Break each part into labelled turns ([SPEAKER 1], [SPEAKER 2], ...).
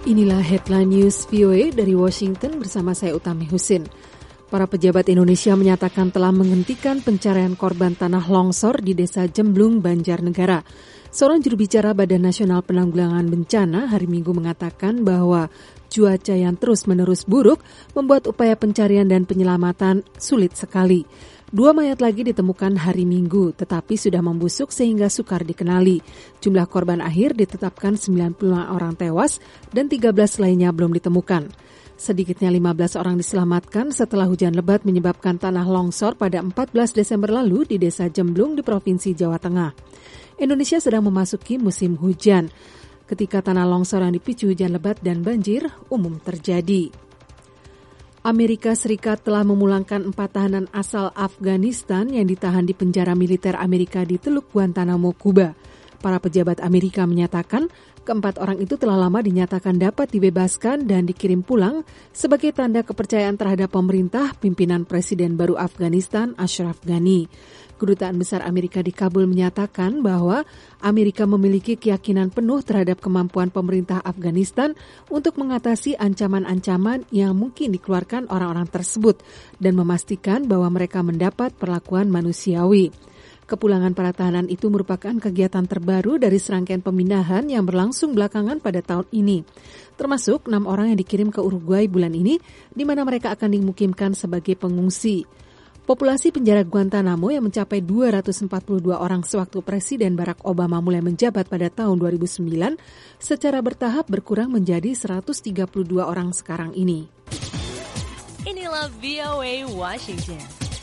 [SPEAKER 1] Inilah headline news VOA dari Washington bersama saya Utami Husin. Para pejabat Indonesia menyatakan telah menghentikan pencarian korban tanah longsor di Desa Jemblung, Banjarnegara. Seorang juru bicara Badan Nasional Penanggulangan Bencana hari Minggu mengatakan bahwa cuaca yang terus-menerus buruk membuat upaya pencarian dan penyelamatan sulit sekali. 2 mayat lagi ditemukan hari Minggu, tetapi sudah membusuk sehingga sukar dikenali. Jumlah korban akhir ditetapkan 95 orang tewas dan 13 lainnya belum ditemukan. Sedikitnya 15 orang diselamatkan setelah hujan lebat menyebabkan tanah longsor pada 14 Desember lalu di Desa Jemblung di Provinsi Jawa Tengah. Indonesia sedang memasuki musim hujan, ketika tanah longsor yang dipicu hujan lebat dan banjir umum terjadi. Amerika Serikat telah memulangkan 4 tahanan asal Afghanistan yang ditahan di penjara militer Amerika di Teluk Guantanamo, Kuba. Para pejabat Amerika menyatakan keempat orang itu telah lama dinyatakan dapat dibebaskan dan dikirim pulang sebagai tanda kepercayaan terhadap pemerintah pimpinan Presiden baru Afghanistan, Ashraf Ghani. Kedutaan Besar Amerika di Kabul menyatakan bahwa Amerika memiliki keyakinan penuh terhadap kemampuan pemerintah Afghanistan untuk mengatasi ancaman-ancaman yang mungkin dikeluarkan orang-orang tersebut dan memastikan bahwa mereka mendapat perlakuan manusiawi. Kepulangan para tahanan itu merupakan kegiatan terbaru dari serangkaian pemindahan yang berlangsung belakangan pada tahun ini. Termasuk 6 orang yang dikirim ke Uruguay bulan ini, di mana mereka akan dimukimkan sebagai pengungsi. Populasi penjara Guantanamo yang mencapai 242 orang sewaktu Presiden Barack Obama mulai menjabat pada tahun 2009, secara bertahap berkurang menjadi 132 orang sekarang ini.
[SPEAKER 2] Inilah VOA Washington.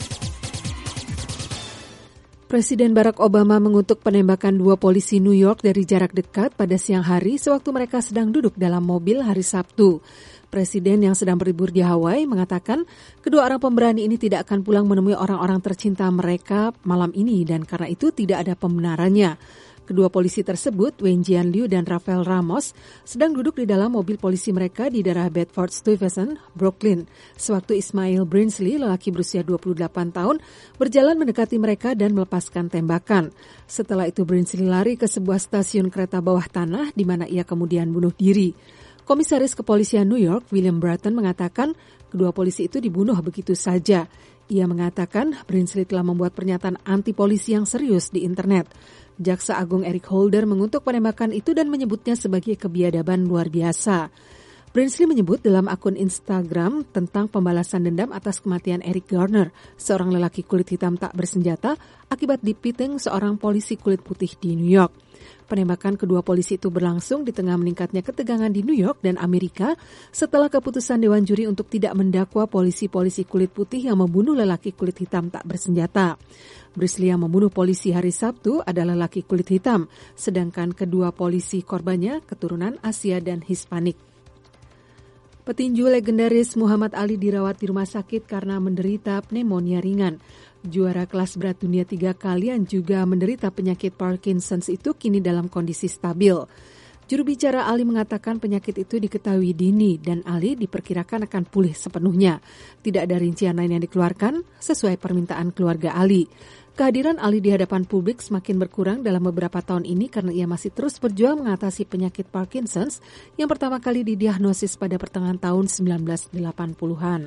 [SPEAKER 1] Presiden Barack Obama mengutuk penembakan 2 polisi New York dari jarak dekat pada siang hari sewaktu mereka sedang duduk dalam mobil hari Sabtu. Presiden yang sedang berlibur di Hawaii mengatakan kedua orang pemberani ini tidak akan pulang menemui orang-orang tercinta mereka malam ini dan karena itu tidak ada pembenarannya. Kedua polisi tersebut, Wayne Jian Liu dan Rafael Ramos, sedang duduk di dalam mobil polisi mereka di daerah Bedford-Stuyvesant, Brooklyn. Sewaktu Ismail Brinsley, lelaki berusia 28 tahun, berjalan mendekati mereka dan melepaskan tembakan. Setelah itu Brinsley lari ke sebuah stasiun kereta bawah tanah di mana ia kemudian bunuh diri. Komisaris Kepolisian New York, William Bratton, mengatakan kedua polisi itu dibunuh begitu saja. Ia mengatakan Brinsley telah membuat pernyataan anti-polisi yang serius di internet. Jaksa Agung Eric Holder mengutuk penembakan itu dan menyebutnya sebagai kebiadaban luar biasa. Brinsley menyebut dalam akun Instagram tentang pembalasan dendam atas kematian Eric Garner, seorang lelaki kulit hitam tak bersenjata, akibat dipiting seorang polisi kulit putih di New York. Penembakan kedua polisi itu berlangsung di tengah meningkatnya ketegangan di New York dan Amerika setelah keputusan Dewan Juri untuk tidak mendakwa polisi-polisi kulit putih yang membunuh lelaki kulit hitam tak bersenjata. Brinsley yang membunuh polisi hari Sabtu adalah lelaki kulit hitam, sedangkan kedua polisi korbannya keturunan Asia dan Hispanik. Petinju legendaris Muhammad Ali dirawat di rumah sakit karena menderita pneumonia ringan. Juara kelas berat dunia 3 kali yang juga menderita penyakit Parkinson's itu kini dalam kondisi stabil. Juru bicara Ali mengatakan penyakit itu diketahui dini dan Ali diperkirakan akan pulih sepenuhnya. Tidak ada rincian lain yang dikeluarkan sesuai permintaan keluarga Ali. Kehadiran Ali di hadapan publik semakin berkurang dalam beberapa tahun ini karena ia masih terus berjuang mengatasi penyakit Parkinson's yang pertama kali didiagnosis pada pertengahan tahun 1980-an.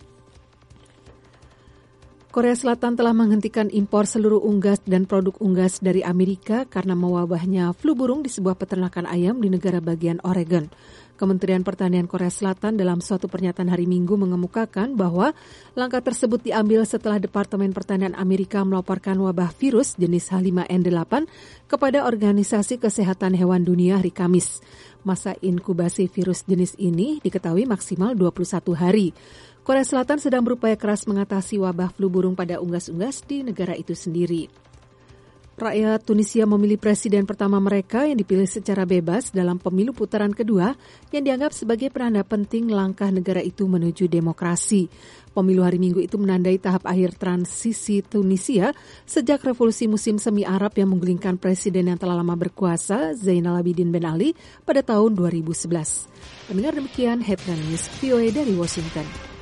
[SPEAKER 1] Korea Selatan telah menghentikan impor seluruh unggas dan produk unggas dari Amerika karena mewabahnya flu burung di sebuah peternakan ayam di negara bagian Oregon. Kementerian Pertanian Korea Selatan dalam suatu pernyataan hari Minggu mengemukakan bahwa langkah tersebut diambil setelah Departemen Pertanian Amerika melaporkan wabah virus jenis H5N8 kepada Organisasi Kesehatan Hewan Dunia hari Kamis. Masa inkubasi virus jenis ini diketahui maksimal 21 hari. Korea Selatan sedang berupaya keras mengatasi wabah flu burung pada unggas-unggas di negara itu sendiri. Rakyat Tunisia memilih presiden pertama mereka yang dipilih secara bebas dalam pemilu putaran kedua yang dianggap sebagai penanda penting langkah negara itu menuju demokrasi. Pemilu hari Minggu itu menandai tahap akhir transisi Tunisia sejak revolusi musim semi Arab yang menggulingkan presiden yang telah lama berkuasa, Zainal Abidin Ben Ali, pada tahun 2011. Pendengar demikian Headline News VOA dari Washington.